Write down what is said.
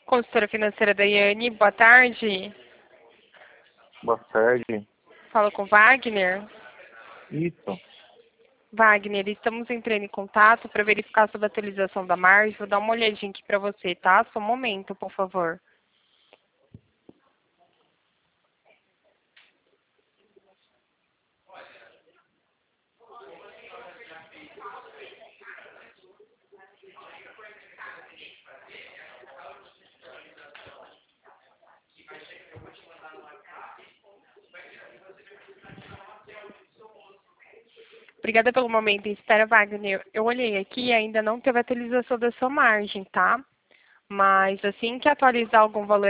Consultora financeira Daiane, boa tarde. Boa tarde. Falo com Wagner. Isso. Wagner, estamos entrando em contato para verificar sobre a atualização da margem. Vou dar uma olhadinha aqui para você, tá? Só um momento, por favor. Obrigada pelo momento em espera, Wagner. Eu olhei aqui e ainda não teve atualização da sua margem, tá? Mas assim que atualizar algum valor